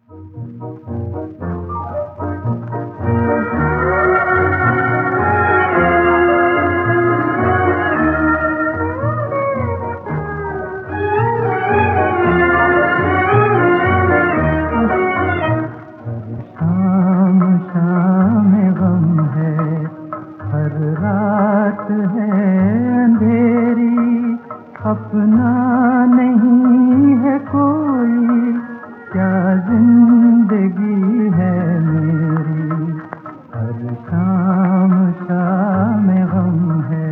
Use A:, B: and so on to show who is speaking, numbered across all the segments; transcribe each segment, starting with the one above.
A: शाम शाम गम है, हर रात है अंधेरी, अपना नहीं है कोई, क्या जिंदगी है मेरी। हर शाम शाम गम है।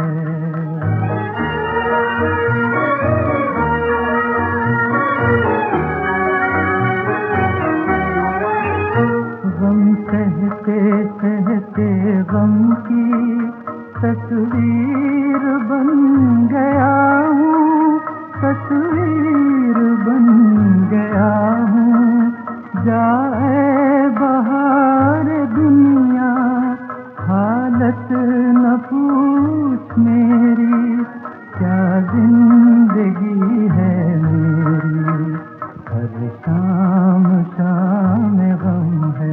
A: गम सहते सहते गम की तस्वीर बन गया हूँ, तस्वीर बन गया हूँ। जाए बहार दुनिया, हालत न पूछ मेरी, क्या जिंदगी है मेरी। हर शाम शाम गम है।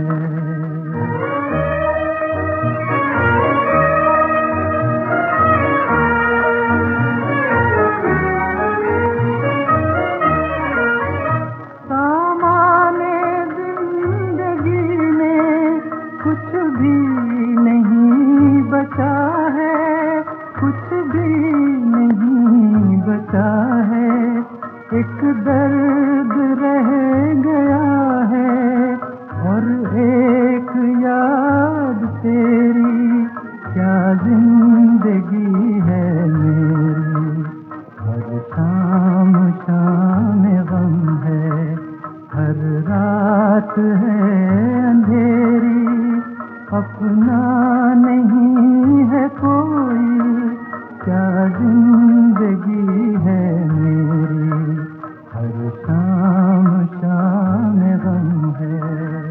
A: सामाने जिंदगी में कुछ भी नहीं बचा है, कुछ भी नहीं बचा है। एक दर्द रह गया है और एक याद तेरी, क्या जिंदगी है मेरी। हर शाम शाम गम है, हर रात है अंधेरी, अपना नहीं है कोई, क्या जिंदगी है मेरी। हर शाम शाम गम है।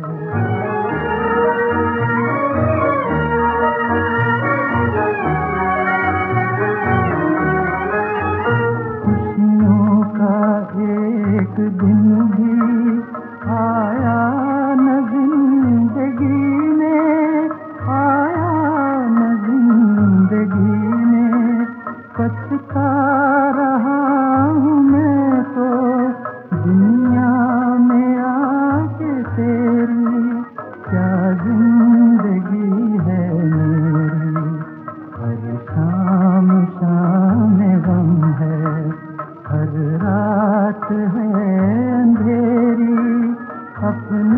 A: खुशियों का एक दिन भी आया न जिंदगी में, आया न जिंदगी में। पछता रहा हूँ मैं तो दुनिया में आके तेरी, क्या जिंदगी है मेरी। हर शाम शाम गम है, हर रात है अंधेरी, अपना